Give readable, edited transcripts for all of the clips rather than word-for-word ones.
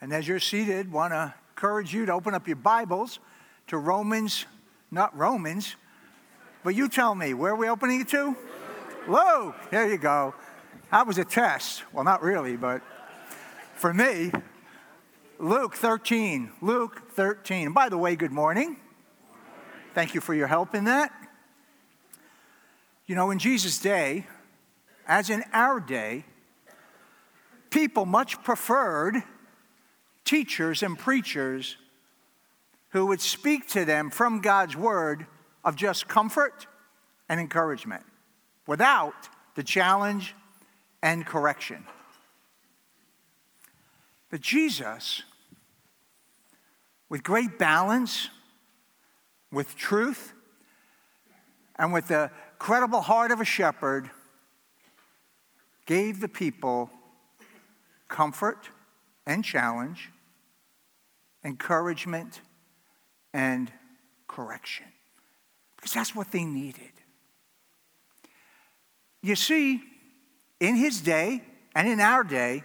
And as you're seated, want to encourage you to open up your Bibles to not Romans, but you tell me, where are we opening it to? Luke. There you go. That was a test. Well, not really, but for me, Luke 13. Luke 13. And by the way, good morning. Thank you for your help in that. You know, in Jesus' day, as in our day, people much preferred teachers and preachers who would speak to them from God's word of just comfort and encouragement without the challenge and correction. But Jesus, with great balance, with truth, and with the credible heart of a shepherd, gave the people comfort and challenge, encouragement and correction. Because that's what they needed. You see, in his day and in our day,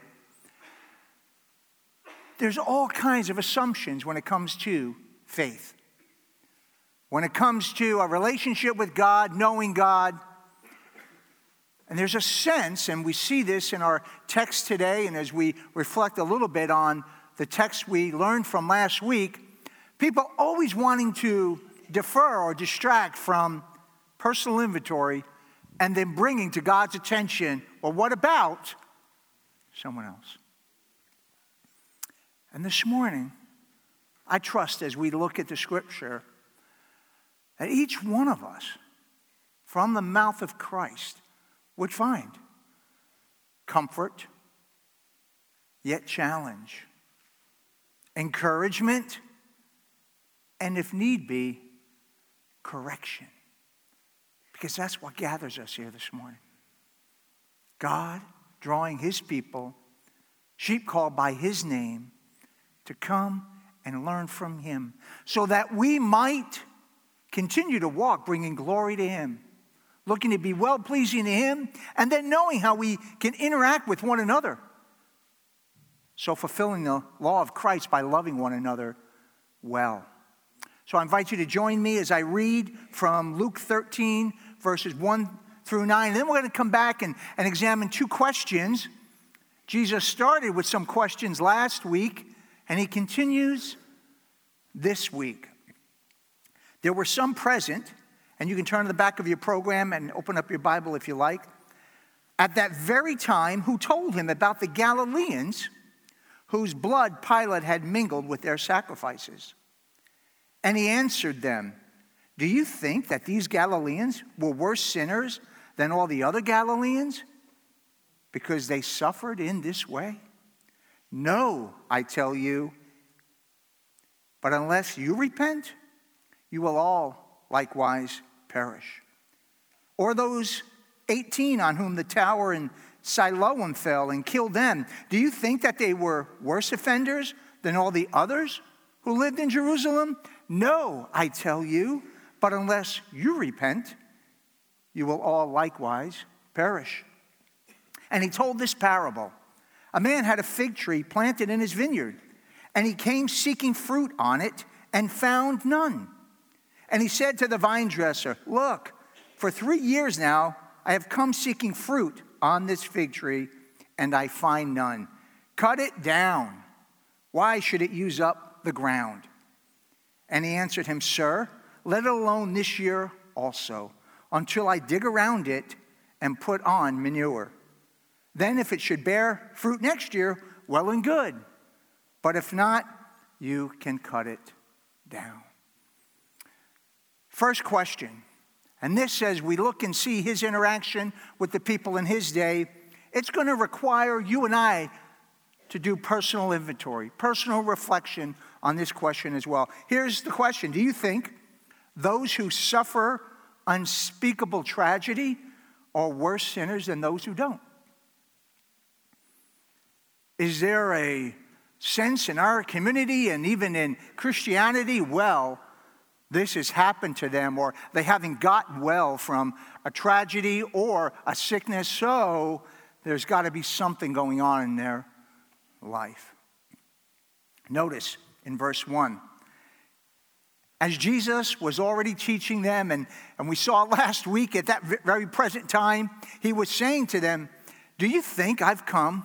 there's all kinds of assumptions when it comes to faith. When it comes to a relationship with God, knowing God. And there's a sense, and we see this in our text today, and as we reflect a little bit on the text we learned from last week, people always wanting to defer or distract from personal inventory and then bringing to God's attention, well, what about someone else? And this morning, I trust as we look at the scripture, that each one of us, from the mouth of Christ, would find comfort, yet challenge, encouragement, and if need be, correction. Because that's what gathers us here this morning. God drawing his people, sheep called by his name, to come and learn from him so that we might continue to walk bringing glory to him, looking to be well-pleasing to him, and then knowing how we can interact with one another. So fulfilling the law of Christ by loving one another well. So I invite you to join me as I read from Luke 13, verses 1 through 9. And then we're going to come back and examine two questions. Jesus started with some questions last week, and he continues this week. There were some present, and you can turn to the back of your program and open up your Bible if you like, at that very time who told him about the Galileans whose blood Pilate had mingled with their sacrifices. And he answered them, "Do you think that these Galileans were worse sinners than all the other Galileans because they suffered in this way? No, I tell you, but unless you repent, you will all likewise perish. Or those 18 on whom the tower in Siloam fell and killed them, do you think that they were worse offenders than all the others who lived in Jerusalem? No, I tell you, but unless you repent, you will all likewise perish." And he told this parable. A man had a fig tree planted in his vineyard, and he came seeking fruit on it and found none. And he said to the vine dresser, "Look, for 3 years now I have come seeking fruit on this fig tree, and I find none. Cut it down. Why should it use up the ground?" And he answered him, "Sir, let it alone this year also, until I dig around it and put on manure. Then if it should bear fruit next year, well and good. But if not, you can cut it down." First question, and this as we look and see his interaction with the people in his day, it's going to require you and I to do personal inventory, personal reflection on this question as well. Here's the question. Do you think those who suffer unspeakable tragedy are worse sinners than those who don't? Is there a sense in our community and even in Christianity, well, this has happened to them, or they haven't gotten well from a tragedy or a sickness, so there's got to be something going on in their life? Notice in verse 1. As Jesus was already teaching them, and we saw last week at that very present time, he was saying to them, do you think I've come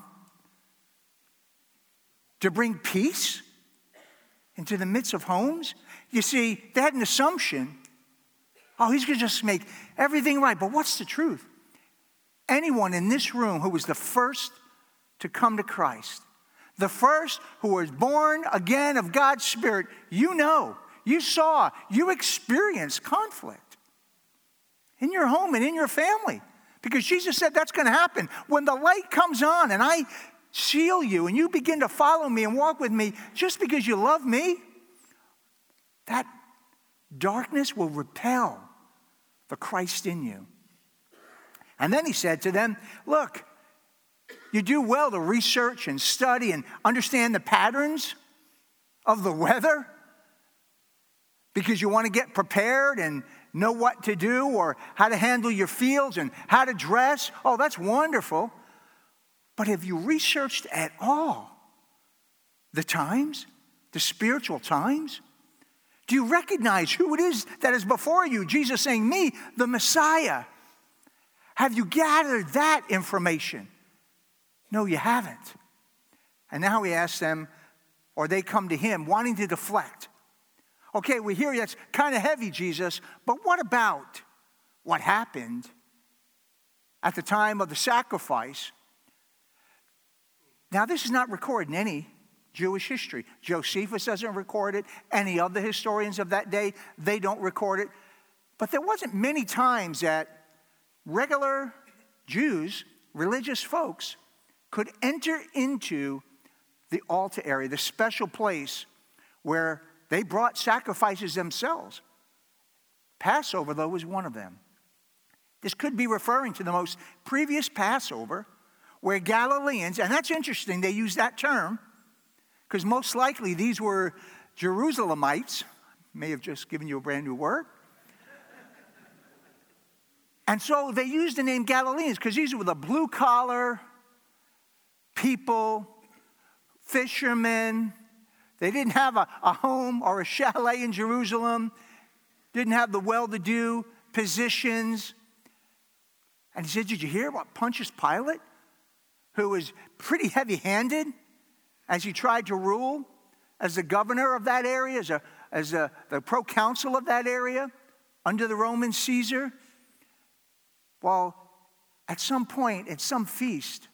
to bring peace into the midst of homes? You see, they had an assumption, oh, he's going to just make everything right. But what's the truth? Anyone in this room who was the first to come to Christ, the first who was born again of God's Spirit, you know, you saw, you experienced conflict in your home and in your family. Because Jesus said that's going to happen. When the light comes on and I seal you and you begin to follow me and walk with me just because you love me, that darkness will repel the Christ in you. And then he said to them, look, you do well to research and study and understand the patterns of the weather because you want to get prepared and know what to do or how to handle your fields and how to dress. Oh, that's wonderful. But have you researched at all the times, the spiritual times? Do you recognize who it is that is before you? Jesus saying, me, the Messiah. Have you gathered that information? No, you haven't. And now he asks them, or they come to him wanting to deflect. Okay, we hear that's kind of heavy, Jesus, but what about what happened at the time of the sacrifice? Now, this is not recorded in any Jewish history. Josephus doesn't record it. Any of the historians of that day, they don't record it. But there wasn't many times that regular Jews, religious folks, could enter into the altar area, the special place where they brought sacrifices themselves. Passover, though, was one of them. This could be referring to the most previous Passover where Galileans, and that's interesting, they use that term, because most likely these were Jerusalemites. May have just given you a brand new word. And so they used the name Galileans because these were the blue-collar people, fishermen. They didn't have a home or a chalet in Jerusalem, didn't have the well-to-do positions. And he said, did you hear about Pontius Pilate, who was pretty heavy-handed as he tried to rule as the governor of that area, as the proconsul of that area under the Roman Caesar? Well, at some point, at some feast,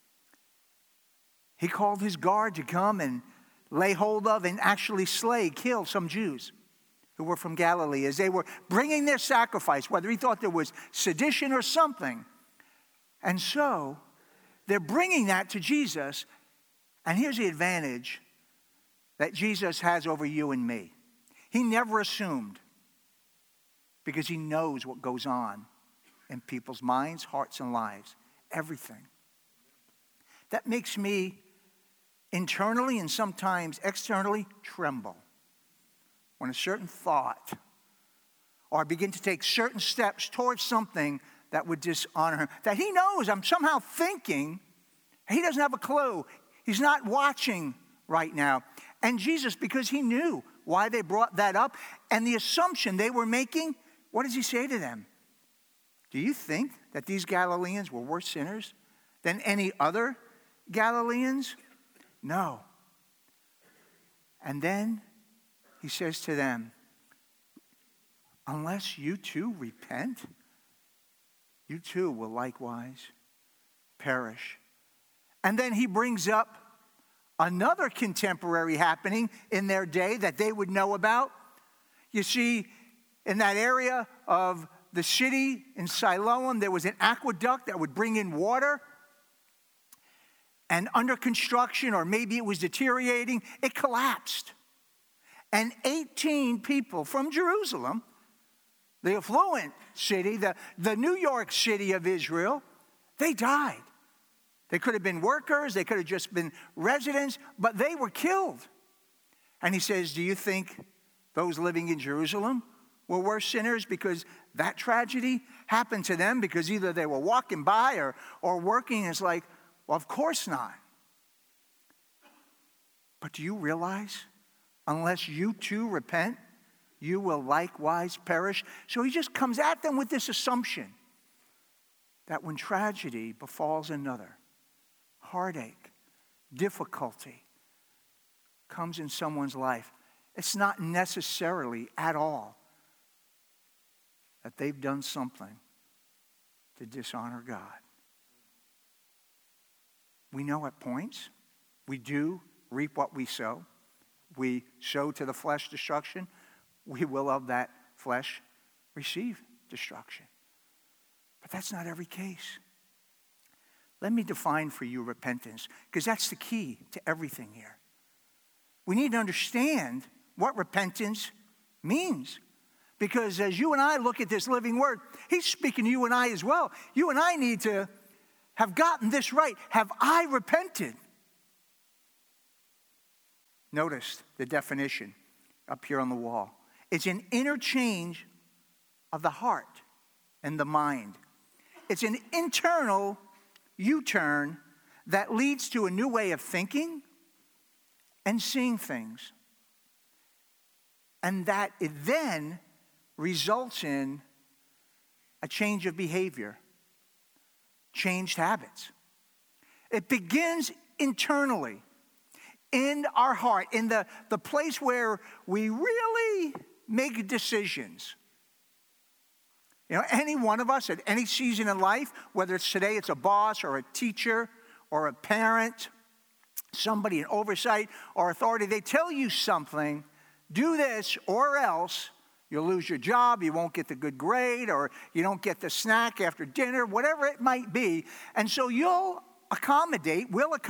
he called his guard to come and lay hold of and actually kill some Jews who were from Galilee as they were bringing their sacrifice, whether he thought there was sedition or something. And so they're bringing that to Jesus. And here's the advantage that Jesus has over you and me. He never assumed, because he knows what goes on in people's minds, hearts, and lives. Everything. That makes me internally and sometimes externally tremble when a certain thought or I begin to take certain steps towards something that would dishonor him, that he knows I'm somehow thinking. He doesn't have a clue. He's not watching right now. And Jesus, because he knew why they brought that up and the assumption they were making, what does he say to them? Do you think that these Galileans were worse sinners than any other Galileans? No. And then he says to them, unless you too repent, you too will likewise perish. And then he brings up another contemporary happening in their day that they would know about. You see, in that area of the city in Siloam, there was an aqueduct that would bring in water. And under construction, or maybe it was deteriorating, it collapsed. And 18 people from Jerusalem, the affluent city, the New York City of Israel, they died. They could have been workers, they could have just been residents, but they were killed. And he says, do you think those living in Jerusalem were worse sinners because that tragedy happened to them because either they were walking by or working? It's like, well, of course not. But do you realize, unless you too repent, you will likewise perish? So he just comes at them with this assumption that when tragedy befalls another, heartache, difficulty comes in someone's life, it's not necessarily at all that they've done something to dishonor God. We know at points we do reap what we sow. We sow to the flesh destruction. We will of that flesh receive destruction. But that's not every case. Let me define for you repentance, because that's the key to everything here. We need to understand what repentance means. Because as you and I look at this living word, he's speaking to you and I as well. You and I need to have gotten this right. Have I repented? Notice the definition up here on the wall. It's an interchange of the heart and the mind. It's an internal U-turn that leads to a new way of thinking and seeing things. And that it then results in a change of behavior, changed habits. It begins internally, in our heart, in the place where we really make decisions. You know, any one of us at any season in life, whether it's today, it's a boss or a teacher or a parent, somebody in oversight or authority, they tell you something, do this or else you'll lose your job, you won't get the good grade, or you don't get the snack after dinner, whatever it might be. And so we'll accommodate,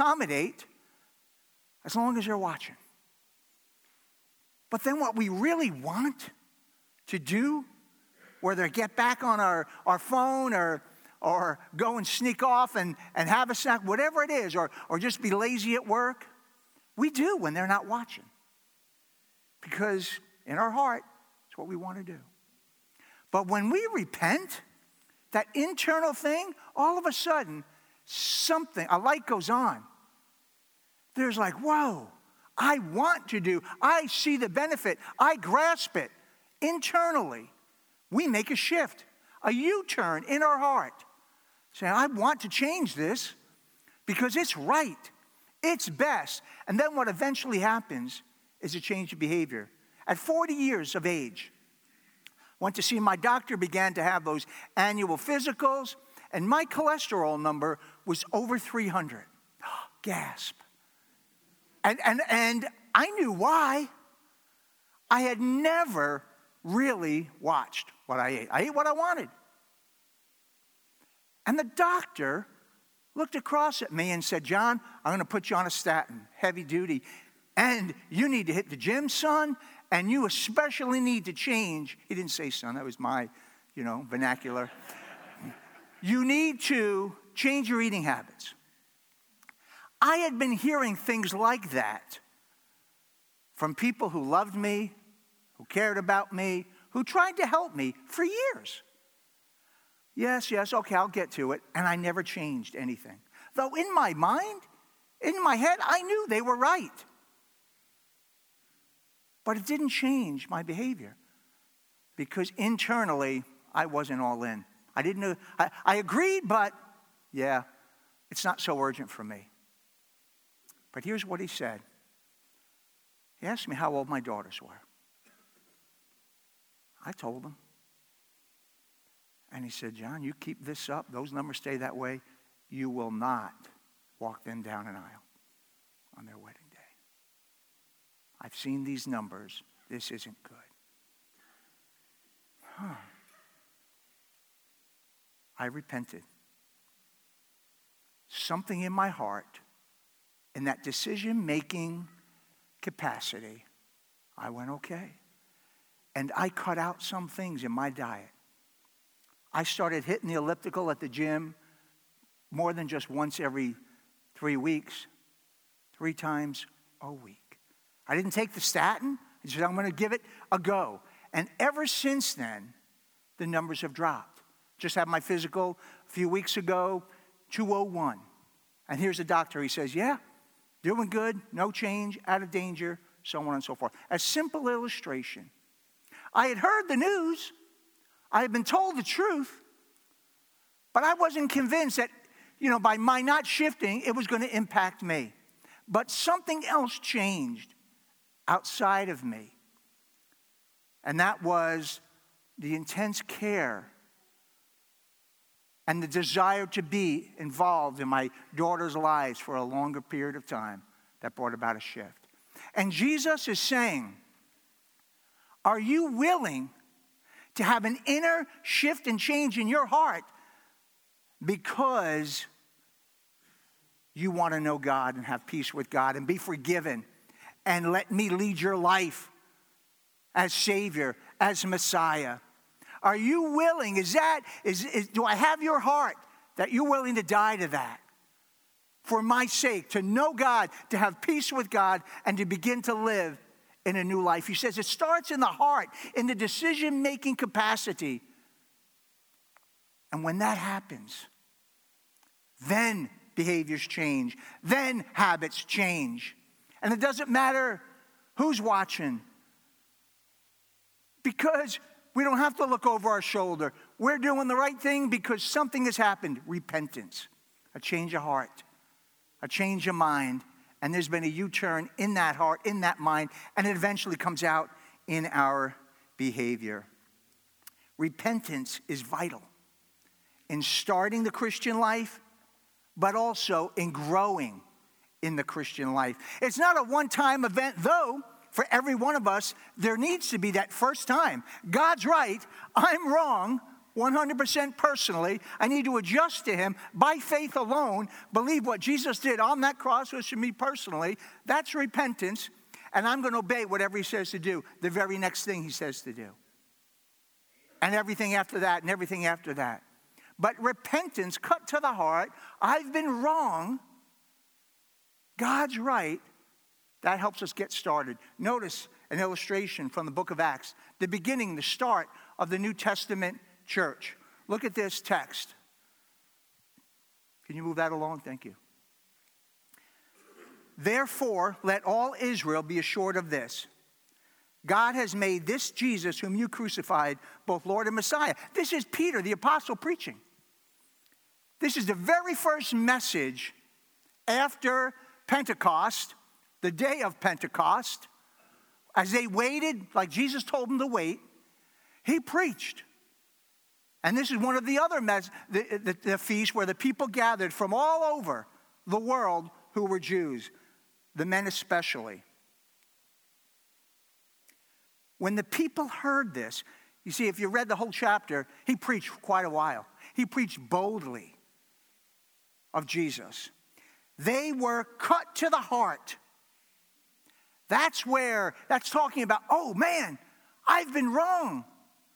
as long as you're watching. But then what we really want to do, whether get back on our phone or go and sneak off and have a snack, whatever it is, or just be lazy at work, we do when they're not watching. Because in our heart, it's what we want to do. But when we repent, that internal thing, all of a sudden, a light goes on. There's like, whoa, I want to do. I see the benefit. I grasp it. Internally, we make a shift, a U-turn in our heart. Saying, I want to change this because it's right. It's best. And then what eventually happens is a change of behavior. At 40 years of age, went to see my doctor, began to have those annual physicals, and my cholesterol number was over 300. Gasp. And I knew why. I had never really watched what I ate. I ate what I wanted. And the doctor looked across at me and said, John, I'm going to put you on a statin, heavy duty. And you need to hit the gym, son, and you especially need to change. He didn't say son, that was my, vernacular. You need to change your eating habits. I had been hearing things like that from people who loved me, who cared about me, who tried to help me for years. Yes, okay, I'll get to it. And I never changed anything. Though in my mind, in my head, I knew they were right. But it didn't change my behavior because internally, I wasn't all in. I didn't know. I agreed, but yeah, it's not so urgent for me. But here's what he said. He asked me how old my daughters were. I told him. And he said, John, you keep this up, those numbers stay that way, you will not walk them down an aisle on their wedding day. I've seen these numbers. This isn't good. I repented. Something in my heart, in that decision-making capacity, I went, okay. And I cut out some things in my diet. I started hitting the elliptical at the gym more than just once every 3 weeks, 3 times a week. I didn't take the statin. I said, I'm going to give it a go. And ever since then, the numbers have dropped. Just had my physical a few weeks ago, 201. And here's the doctor. He says, yeah, Doing good, no change, out of danger, so on and so forth. A simple illustration. I had heard the news. I had been told the truth. But I wasn't convinced that, by my not shifting, it was going to impact me. But something else changed outside of me. And that was the intense care and the desire to be involved in my daughter's lives for a longer period of time that brought about a shift. And Jesus is saying, are you willing to have an inner shift and change in your heart because you want to know God and have peace with God and be forgiven and let me lead your life as Savior, as Messiah? Are you willing? Do I have your heart that you're willing to die to that? For my sake, to know God, to have peace with God, and to begin to live in a new life. He says it starts in the heart, in the decision-making capacity. And when that happens, then behaviors change. Then habits change. And it doesn't matter who's watching, because we don't have to look over our shoulder. We're doing the right thing because something has happened. Repentance, a change of heart, a change of mind. And there's been a U-turn in that heart, in that mind, and it eventually comes out in our behavior. Repentance is vital in starting the Christian life, but also in growing in the Christian life. It's not a one-time event, though. For every one of us, there needs to be that first time. God's right, I'm wrong, 100% personally. I need to adjust to him by faith alone, believe what Jesus did on that cross was for me personally. That's repentance, and I'm going to obey whatever he says to do, the very next thing he says to do. And everything after that, and everything after that. But repentance, cut to the heart, I've been wrong, God's right. That helps us get started. Notice an illustration from the book of Acts, the beginning, the start of the New Testament church. Look at this text. Can you move that along? Thank you. Therefore, let all Israel be assured of this. God has made this Jesus, whom you crucified, both Lord and Messiah. This is Peter, the apostle, preaching. This is the very first message after Pentecost, the day of Pentecost. As they waited, like Jesus told them to wait, he preached. And this is one of the other the feasts where the people gathered from all over the world who were Jews, the men especially. When the people heard this, you see, if you read the whole chapter, he preached for quite a while. He preached boldly of Jesus. They were cut to the heart. That's talking about, oh man, I've been wrong.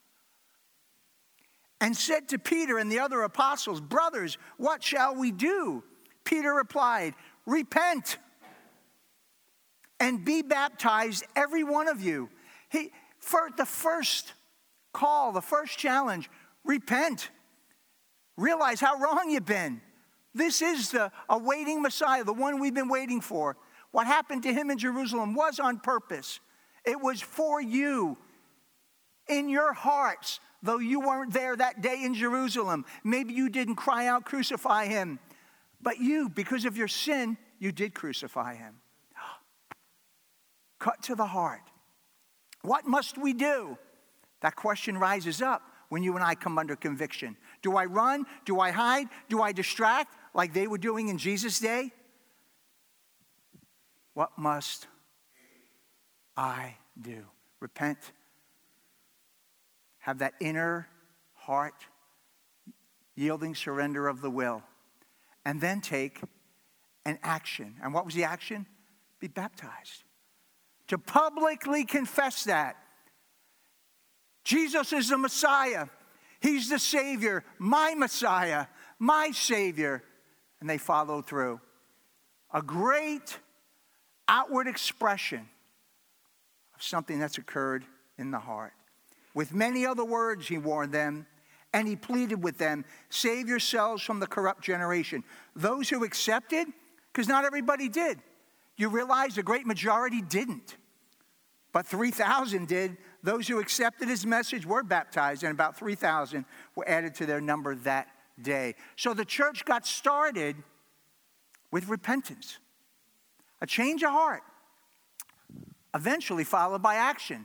And said to Peter and the other apostles, brothers, what shall we do? Peter replied, repent and be baptized, every one of you. For the first call, the first challenge, repent. Realize how wrong you've been. This is the awaiting Messiah, the one we've been waiting for. What happened to him in Jerusalem was on purpose. It was for you, in your hearts, though you weren't there that day in Jerusalem. Maybe you didn't cry out, crucify him. But you, because of your sin, you did crucify him. Cut to the heart. What must we do? That question rises up when you and I come under conviction. Do I run? Do I hide? Do I distract like they were doing in Jesus' day? What must I do? Repent. Have that inner heart, yielding surrender of the will. And then take an action. And what was the action? Be baptized. To publicly confess that. Jesus is the Messiah. He's the Savior, my Messiah, my Savior. And they follow through. A great outward expression of something that's occurred in the heart. With many other words, he warned them, and he pleaded with them, save yourselves from the corrupt generation. Those who accepted, because not everybody did. You realize the great majority didn't. But 3,000 did. Those who accepted his message were baptized, and about 3,000 were added to their number that day. So the church got started with repentance, a change of heart, eventually followed by action.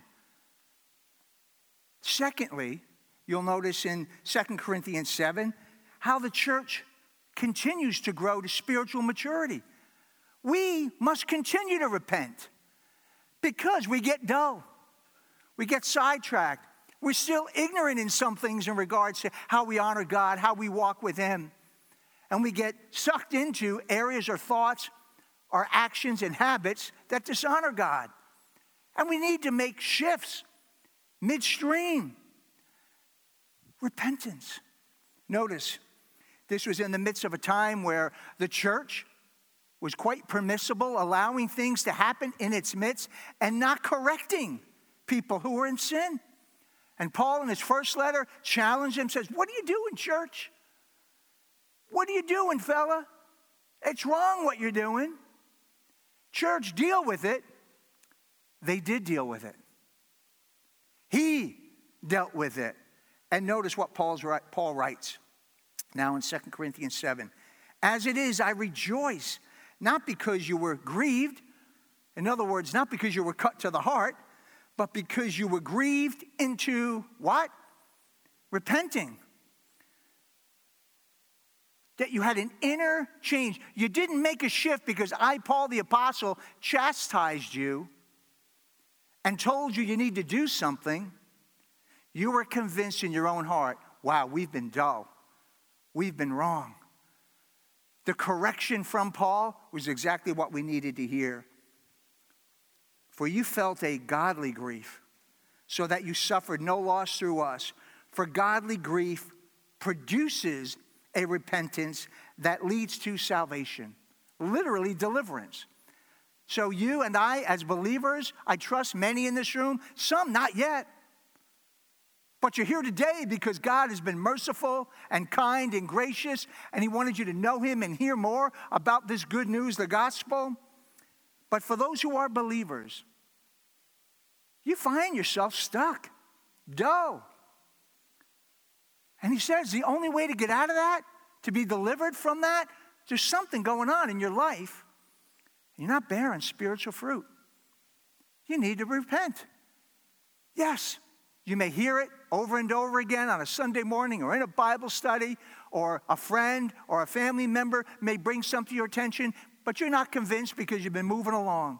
Secondly, you'll notice in 2 Corinthians 7 how the church continues to grow to spiritual maturity. We must continue to repent because we get dull. We get sidetracked. We're still ignorant in some things in regards to how we honor God, how we walk with him. And we get sucked into areas or thoughts or actions and habits that dishonor God. And we need to make shifts midstream. Repentance. Notice, this was in the midst of a time where the church was quite permissible, allowing things to happen in its midst and not correcting people who were in sin. And Paul, in his first letter, challenged him, says, what are you doing, church? What are you doing, fella? It's wrong what you're doing. Church, deal with it. They did deal with it. He dealt with it. And notice what Paul writes now in 2 Corinthians 7. As it is, I rejoice, not because you were grieved. In other words, not because you were cut to the heart, but because you were grieved into what? Repenting. That you had an inner change. You didn't make a shift because I, Paul the apostle, chastised you and told you need to do something. You were convinced in your own heart, wow, we've been dull. We've been wrong. The correction from Paul was exactly what we needed to hear. For you felt a godly grief, so that you suffered no loss through us. For godly grief produces a repentance that leads to salvation, literally deliverance. So you and I, as believers, I trust many in this room, some not yet. But you're here today because God has been merciful and kind and gracious, and he wanted you to know him and hear more about this good news, the gospel. But for those who are believers, you find yourself stuck, dull. And he says the only way to get out of that, to be delivered from that, there's something going on in your life. You're not bearing spiritual fruit. You need to repent. Yes, you may hear it over and over again on a Sunday morning or in a Bible study, or a friend or a family member may bring something to your attention, but you're not convinced because you've been moving along.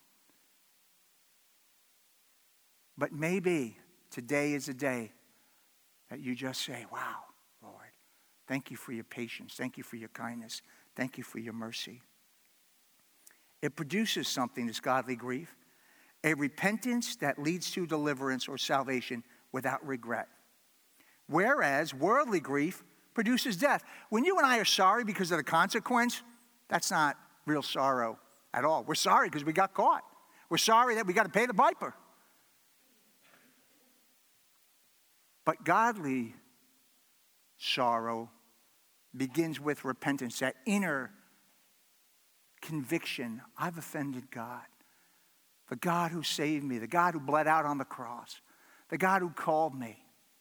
But maybe today is a day that you just say, wow, Lord, thank you for your patience. Thank you for your kindness. Thank you for your mercy. It produces something, this godly grief, a repentance that leads to deliverance or salvation without regret. Whereas worldly grief produces death. When you and I are sorry because of the consequence, that's not real sorrow at all. We're sorry because we got caught. We're sorry that we got to pay the piper. But godly sorrow begins with repentance, that inner conviction, I've offended God. The God who saved me, the God who bled out on the cross, the God who called me.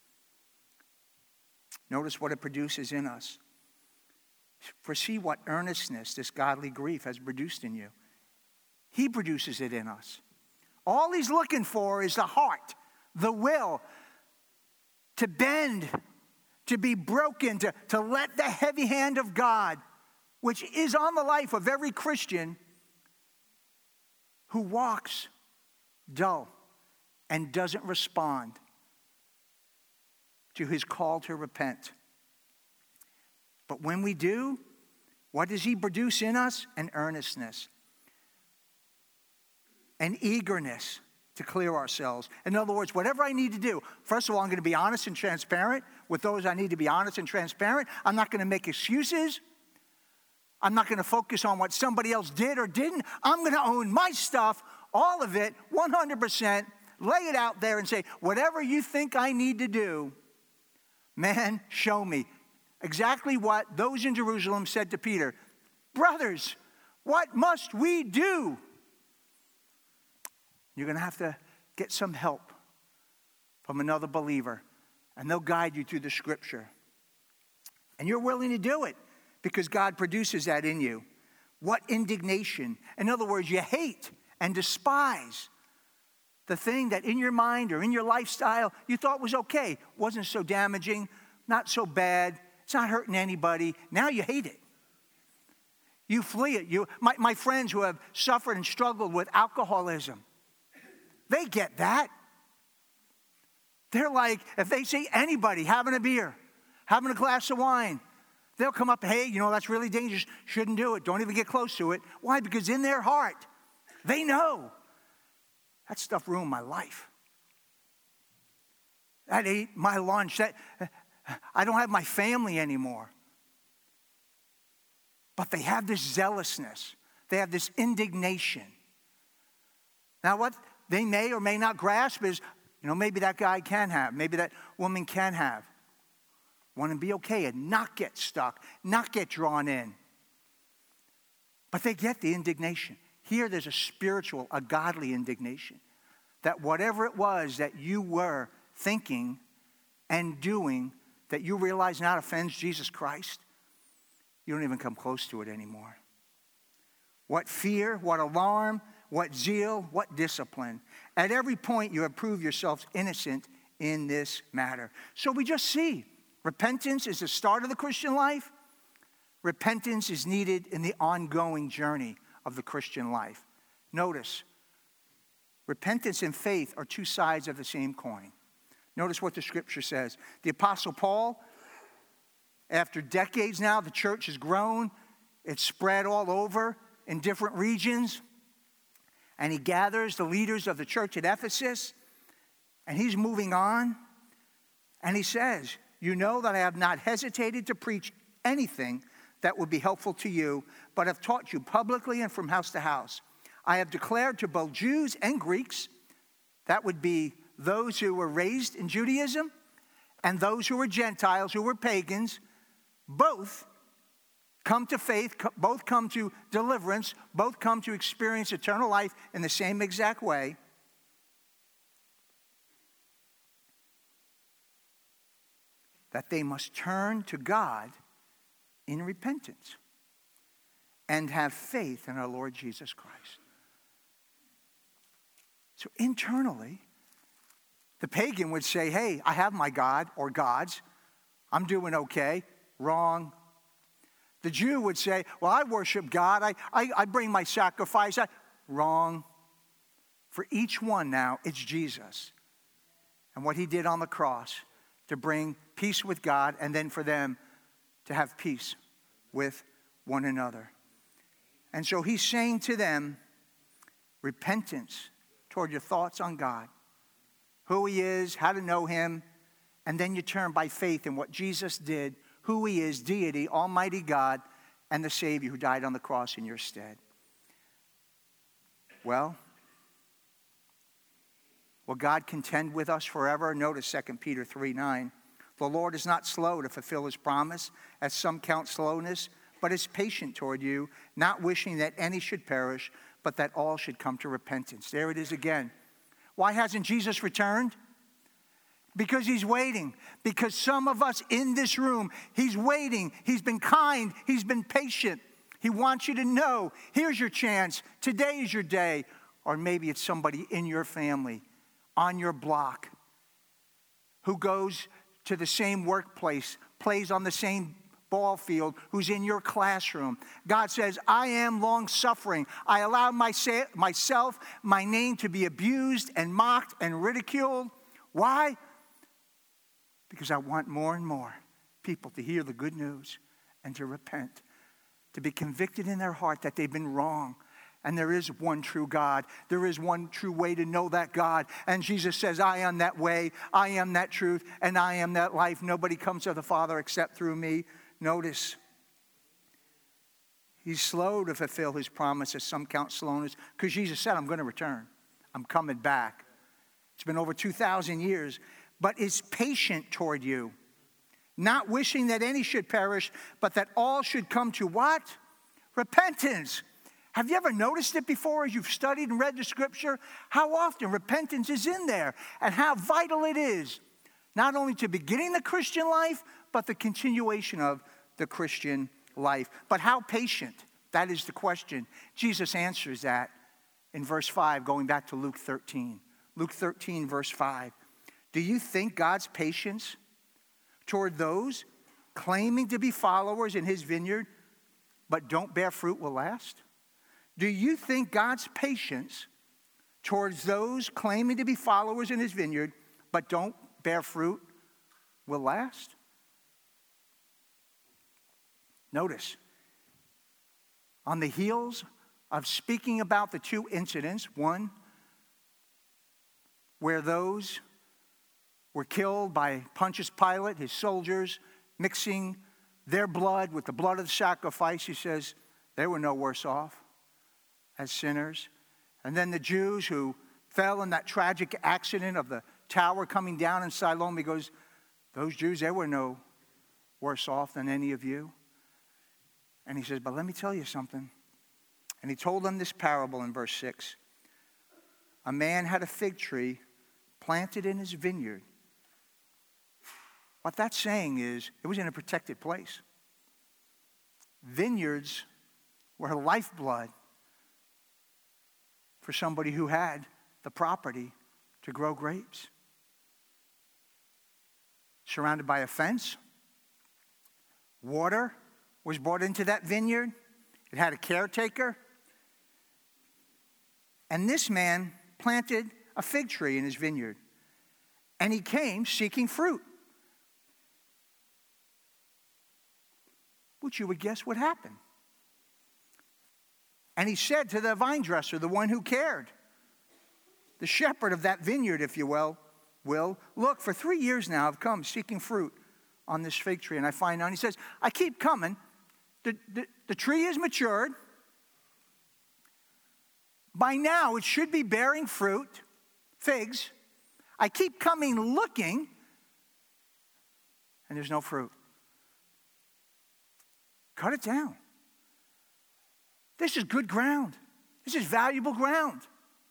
Notice what it produces in us. For see what earnestness this godly grief has produced in you. He produces it in us. All he's looking for is the heart, the will, to bend, to be broken, to let the heavy hand of God, which is on the life of every Christian who walks dull and doesn't respond to his call to repent. But when we do, what does he produce in us? An earnestness, an eagerness to clear ourselves. In other words, whatever I need to do, first of all, I'm going to be honest and transparent with those I need to be honest and transparent. I'm not going to make excuses. I'm not going to focus on what somebody else did or didn't. I'm going to own my stuff, all of it, 100%, lay it out there and say, whatever you think I need to do, man, show me. Exactly what those in Jerusalem said to Peter. Brothers, What must we do? You're going to have to get some help from another believer, and they'll guide you through the scripture. And you're willing to do it because God produces that in you. What indignation? In other words, you hate and despise the thing that in your mind or in your lifestyle you thought was okay, wasn't so damaging, not so bad, it's not hurting anybody. Now you hate it. You flee it. My friends who have suffered and struggled with alcoholism, they get that. They're like, if they see anybody having a beer, having a glass of wine, they'll come up, hey, that's really dangerous. Shouldn't do it. Don't even get close to it. Why? Because in their heart, they know that stuff ruined my life. That ate my lunch. I don't have my family anymore. But they have this zealousness. They have this indignation. Now, what they may or may not grasp is, maybe that guy can have, maybe that woman can have. Want to be okay and not get stuck, not get drawn in. But they get the indignation. Here there's a spiritual, a godly indignation. That whatever it was that you were thinking and doing that you realize now offends Jesus Christ, you don't even come close to it anymore. What fear, what alarm, what zeal, what discipline. At every point you have proved yourselves innocent in this matter. So we just see repentance is the start of the Christian life. Repentance is needed in the ongoing journey of the Christian life. Notice, repentance and faith are two sides of the same coin. Notice what the scripture says. The Apostle Paul, after decades now, the church has grown. It's spread all over in different regions. And he gathers the leaders of the church at Ephesus. And he's moving on. And he says, you know that I have not hesitated to preach anything that would be helpful to you, but have taught you publicly and from house to house. I have declared to both Jews and Greeks, that would be those who were raised in Judaism and those who were Gentiles, who were pagans, both come to faith, both come to deliverance, both come to experience eternal life in the same exact way. That they must turn to God in repentance and have faith in our Lord Jesus Christ. So internally, the pagan would say, hey, I have my God or gods. I'm doing okay. Wrong. The Jew would say, well, I worship God. I bring my sacrifice. Wrong. For each one now, it's Jesus and what he did on the cross to bring peace with God and then for them to have peace with one another. And so he's saying to them, repentance toward your thoughts on God, who he is, how to know him, and then you turn by faith in what Jesus did, who he is, deity, almighty God, and the Savior who died on the cross in your stead. Well, will God contend with us forever? Notice 2 Peter 3:9. The Lord is not slow to fulfill his promise, as some count slowness, but is patient toward you, not wishing that any should perish, but that all should come to repentance. There it is again. Why hasn't Jesus returned? Because he's waiting. Because some of us in this room, he's waiting. He's been kind. He's been patient. He wants you to know, here's your chance. Today is your day. Or maybe it's somebody in your family, on your block, who goes to the same workplace, plays on the same ball field, who's in your classroom. God says, I am long-suffering. I allow myself, my name to be abused and mocked and ridiculed. Why? Because I want more and more people to hear the good news and to repent, to be convicted in their heart that they've been wrong. And there is one true God. There is one true way to know that God. And Jesus says, I am that way, I am that truth, and I am that life. Nobody comes to the Father except through me. Notice, he's slow to fulfill his promises. Some count slowness, because Jesus said, I'm going to return. I'm coming back. It's been over 2,000 years. But is patient toward you, not wishing that any should perish, but that all should come to what? Repentance. Have you ever noticed it before as you've studied and read the scripture? How often repentance is in there and how vital it is, not only to beginning the Christian life, but the continuation of the Christian life. But how patient? That is the question. Jesus answers that in verse 5, going back to Luke 13. Luke 13, verse 5. Do you think God's patience toward those claiming to be followers in his vineyard but don't bear fruit will last? Do you think God's patience towards those claiming to be followers in his vineyard but don't bear fruit will last? Notice, on the heels of speaking about the two incidents, one where those were killed by Pontius Pilate, his soldiers, mixing their blood with the blood of the sacrifice, he says they were no worse off as sinners. And then the Jews who fell in that tragic accident of the tower coming down in Siloam, he goes, those Jews, they were no worse off than any of you. And he says, but let me tell you something. And he told them this parable in verse 6. A man had a fig tree planted in his vineyard. What that's saying is it was in a protected place. Vineyards were a lifeblood for somebody who had the property to grow grapes. Surrounded by a fence. Water was brought into that vineyard. It had a caretaker. And this man planted a fig tree in his vineyard. And he came seeking fruit. Which you would guess would happen. And he said to the vine dresser, the one who cared, the shepherd of that vineyard, if you will, look, for 3 years now I've come seeking fruit on this fig tree, and I find none. He says, I keep coming. The tree is matured. By now it should be bearing fruit, figs. I keep coming looking, and there's no fruit. Cut it down. This is good ground. This is valuable ground.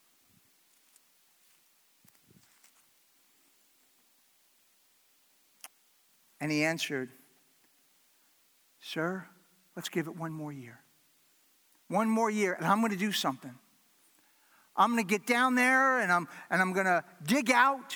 And he answered, sir, let's give it one more year. One more year, and I'm going to do something. I'm going to get down there, and I'm going to dig out,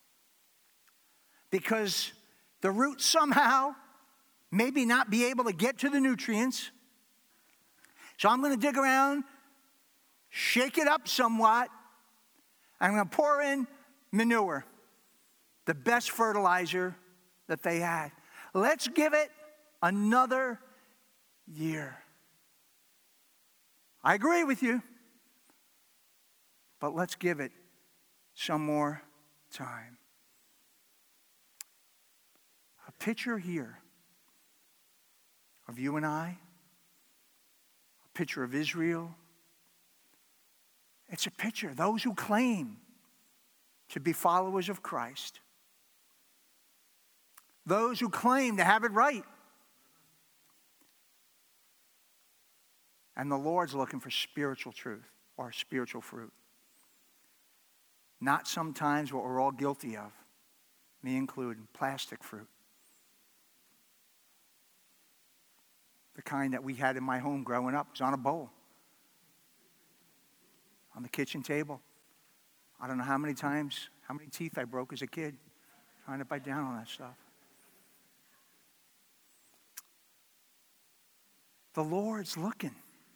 because the roots somehow maybe not be able to get to the nutrients. So I'm going to dig around, shake it up somewhat, and I'm going to pour in manure, the best fertilizer that they had. Let's give it another year. I agree with you, but let's give it some more time. A picture here of you and I, a picture of Israel. It's a picture of those who claim to be followers of Christ. Those who claim to have it right. And the Lord's looking for spiritual truth or spiritual fruit. Not sometimes what we're all guilty of, me included, plastic fruit. The kind that we had in my home growing up was on a bowl. On the kitchen table. I don't know how many times, how many teeth I broke as a kid trying to bite down on that stuff. The Lord's looking.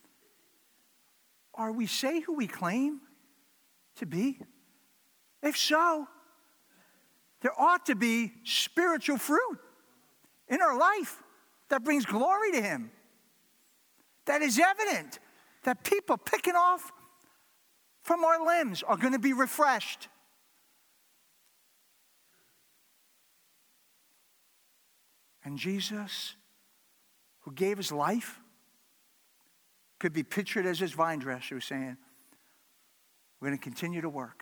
Are we say who we claim to be? If so, there ought to be spiritual fruit in our life that brings glory to Him. That is evident that people picking off from our limbs are going to be refreshed. And Jesus, who gave His life, could be pictured as His vine dresser who's saying, we're going to continue to work.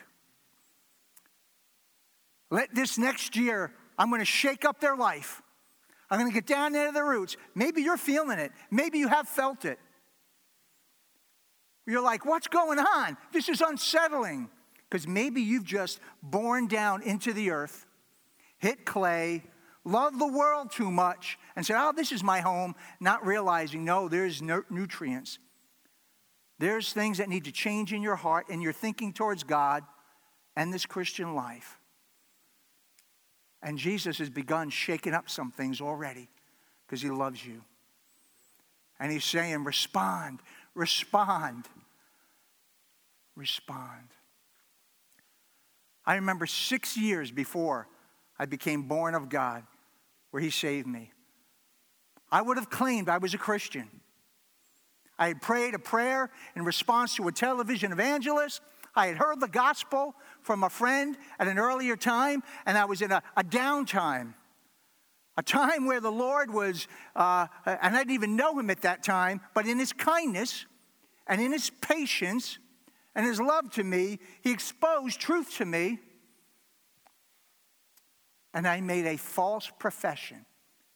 Let this next year, I'm going to shake up their life. I'm going to get down there to the roots. Maybe you're feeling it. Maybe you have felt it. You're like, what's going on? This is unsettling. Because maybe you've just borne down into the earth, hit clay, loved the world too much, and said, oh, this is my home, not realizing, no, there's nutrients. There's things that need to change in your heart and your thinking towards God and this Christian life. And Jesus has begun shaking up some things already because he loves you. And he's saying, respond, respond, respond. I remember 6 years before I became born of God, where he saved me. I would have claimed I was a Christian. I had prayed a prayer in response to a television evangelist. I had heard the gospel from a friend at an earlier time, and I was in a downtime. A time where the Lord was, and I didn't even know him at that time, but in his kindness and in his patience and his love to me, he exposed truth to me. And I made a false confession.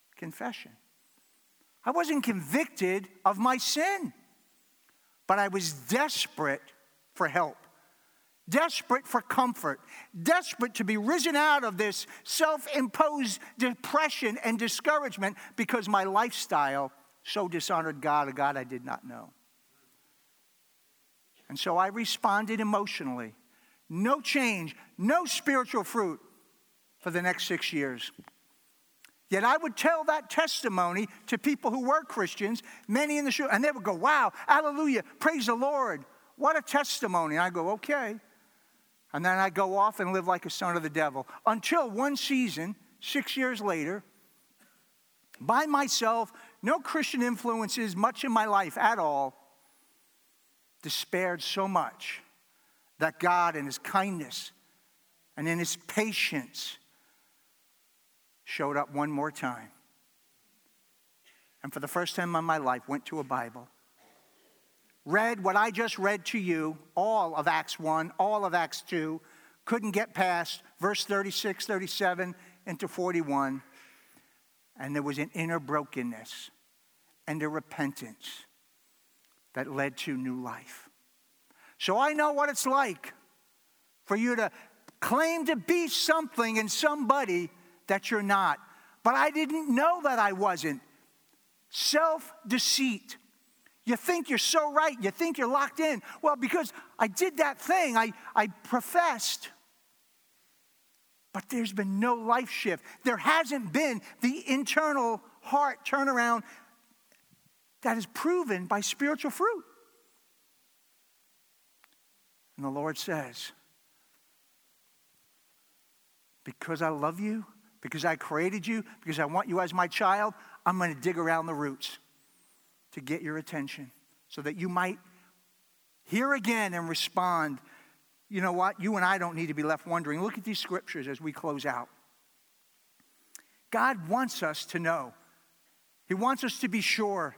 I wasn't convicted of my sin, but I was desperate for help, desperate for comfort, desperate to be risen out of this self-imposed depression and discouragement because my lifestyle so dishonored God, a God I did not know. And so I responded emotionally. No change, no spiritual fruit for the next 6 years. Yet I would tell that testimony to people who were Christians, many in the church, and they would go, wow, hallelujah, praise the Lord. What a testimony. And I go, okay. And then I go off and live like a son of the devil. Until one season, 6 years later, by myself, no Christian influences much in my life at all, despaired so much that God in his kindness and in his patience showed up one more time. And for the first time in my life, went to a Bible. Read what I just read to you, all of Acts 1, all of Acts 2. Couldn't get past verse 36, 37 into 41. And there was an inner brokenness and a repentance that led to new life. So I know what it's like for you to claim to be something and somebody that you're not. But I didn't know that I wasn't. Self-deceit. You think you're so right. You think you're locked in. Well, because I did that thing, I professed. But there's been no life shift. There hasn't been the internal heart turnaround that is proven by spiritual fruit. And the Lord says, because I love you, because I created you, because I want you as my child, I'm going to dig around the roots to get your attention so that you might hear again and respond. You know what? You and I don't need to be left wondering. Look at these scriptures as we close out. God wants us to know. He wants us to be sure.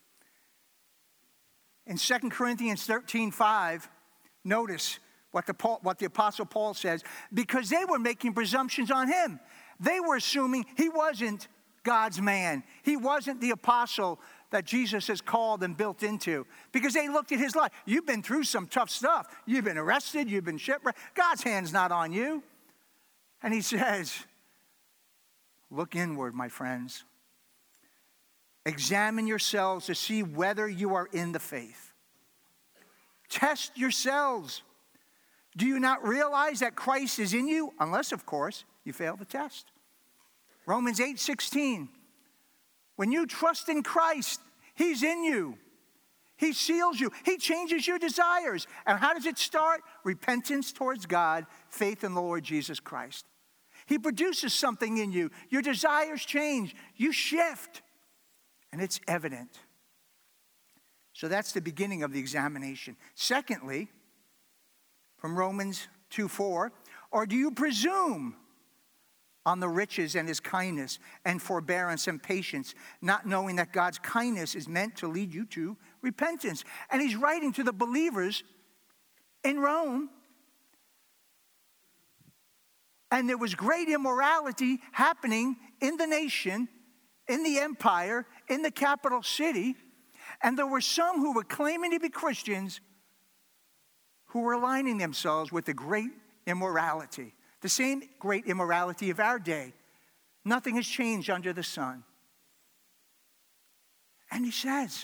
In 2 Corinthians 13:5, notice what the Apostle Paul says. Because they were making presumptions on him. They were assuming he wasn't God's man. He wasn't the apostle that Jesus has called and built into. Because they looked at his life. You've been through some tough stuff. You've been arrested. You've been shipwrecked. God's hand's not on you. And he says, look inward, my friends. Examine yourselves to see whether you are in the faith. Test yourselves. Do you not realize that Christ is in you? Unless, of course, you fail the test. Romans 8:16. When you trust in Christ, he's in you. He seals you. He changes your desires. And how does it start? Repentance towards God, faith in the Lord Jesus Christ. He produces something in you. Your desires change. You shift. And it's evident. So that's the beginning of the examination. Secondly, from Romans 2:4, or do you presume on the riches and his kindness and forbearance and patience, not knowing that God's kindness is meant to lead you to repentance? And he's writing to the believers in Rome. And there was great immorality happening in the nation, in the empire, in the capital city. And there were some who were claiming to be Christians, who were aligning themselves with the great immorality, the same great immorality of our day. Nothing has changed under the sun. And he says,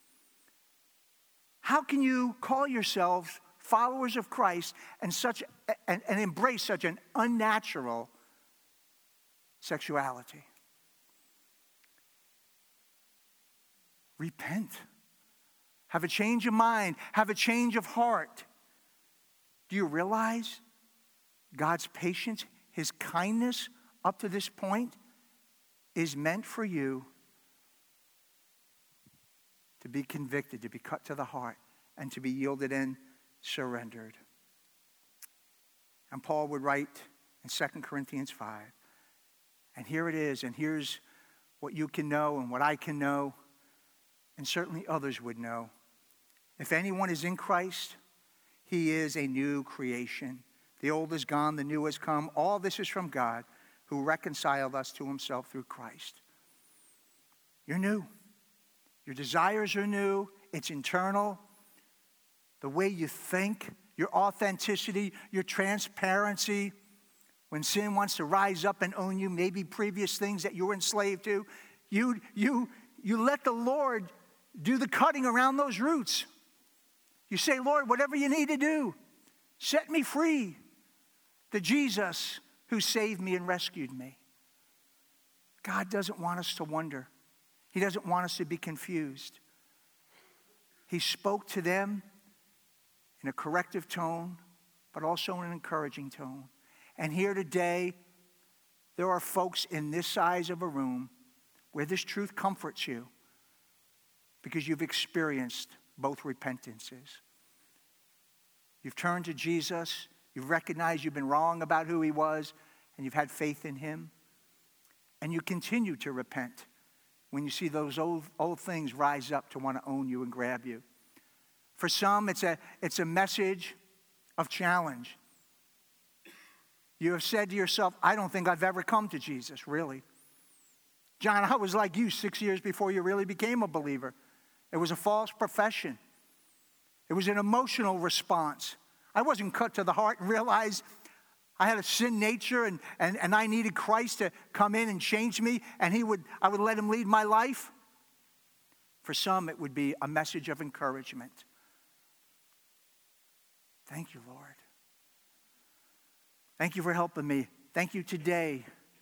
how can you call yourselves followers of Christ and embrace such an unnatural sexuality? Repent. Have a change of mind. Have a change of heart. Do you realize God's patience, his kindness up to this point is meant for you to be convicted, to be cut to the heart, and to be yielded and surrendered. And Paul would write in 2 Corinthians 5, and here it is, and here's what you can know and what I can know, and certainly others would know. If anyone is in Christ, he is a new creation. The old is gone, the new has come. All this is from God, who reconciled us to himself through Christ. You're new. Your desires are new. It's internal. The way you think, your authenticity, your transparency. When sin wants to rise up and own you, maybe previous things that you were enslaved to, you let the Lord do the cutting around those roots. You say, Lord, whatever you need to do, set me free. The Jesus who saved me and rescued me. God doesn't want us to wonder. He doesn't want us to be confused. He spoke to them in a corrective tone, but also in an encouraging tone. And here today, there are folks in this size of a room where this truth comforts you because you've experienced both repentances. You've turned to Jesus. You've recognized you've been wrong about who he was, and you've had faith in him. And you continue to repent when you see those old things rise up to want to own you and grab you. For some, it's a message of challenge. You have said to yourself, I don't think I've ever come to Jesus, really. John, I was like you 6 years before you really became a believer. It was a false profession. It was an emotional response. I wasn't cut to the heart and realized I had a sin nature and I needed Christ to come in and change me, and I would let him lead my life. For some, it would be a message of encouragement. Thank you, Lord. Thank you for helping me. Thank you today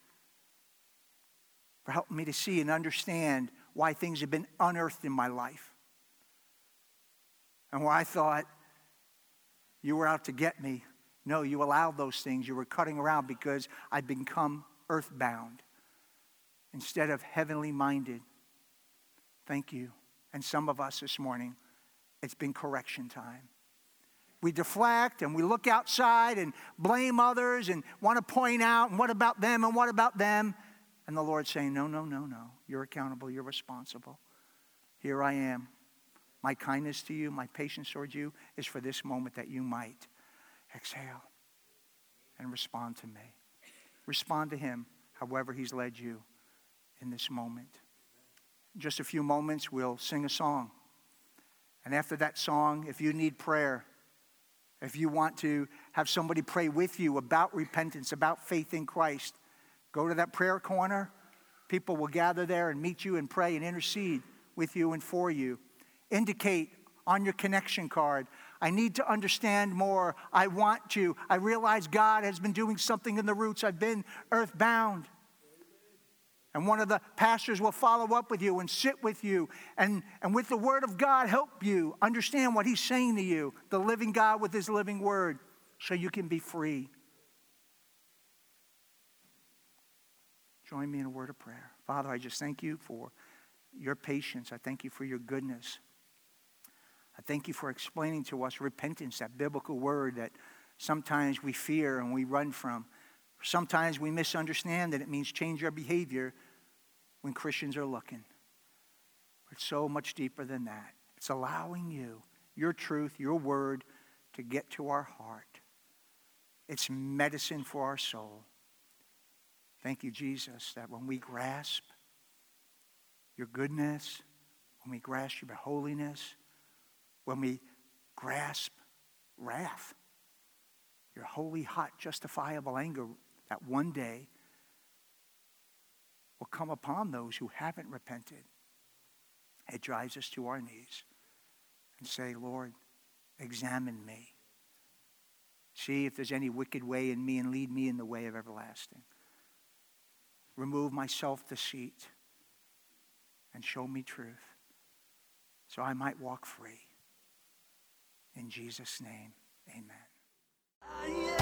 for helping me to see and understand why things have been unearthed in my life. And where I thought you were out to get me. No, you allowed those things. You were cutting around because I'd become earthbound instead of heavenly minded. Thank you. And some of us this morning, it's been correction time. We deflect and we look outside and blame others and want to point out, and what about them and what about them? And the Lord's saying, no. You're accountable. You're responsible. Here I am. My kindness to you, my patience towards you is for this moment that you might exhale and respond to me. Respond to him however he's led you in this moment. In just a few moments, we'll sing a song. And after that song, if you need prayer, if you want to have somebody pray with you about repentance, about faith in Christ, go to that prayer corner. People will gather there and meet you and pray and intercede with you and for you. Indicate on your connection card, I need to understand more. I want to. I realize God has been doing something in the roots. I've been earthbound. And one of the pastors will follow up with you and sit with you and with the word of God help you understand what he's saying to you, the living God with his living word, so you can be free. Join me in a word of prayer. Father, I just thank you for your patience. I thank you for your goodness. I thank you for explaining to us repentance, that biblical word that sometimes we fear and we run from. Sometimes we misunderstand that it means change our behavior when Christians are looking. But it's so much deeper than that. It's allowing you, your truth, your word, to get to our heart. It's medicine for our soul. Thank you, Jesus, that when we grasp your goodness, when we grasp your holiness, when we grasp wrath, your holy, hot, justifiable anger that one day will come upon those who haven't repented. It drives us to our knees and say, Lord, examine me. See if there's any wicked way in me and lead me in the way of everlasting. Remove my self-deceit and show me truth so I might walk free. In Jesus' name, amen.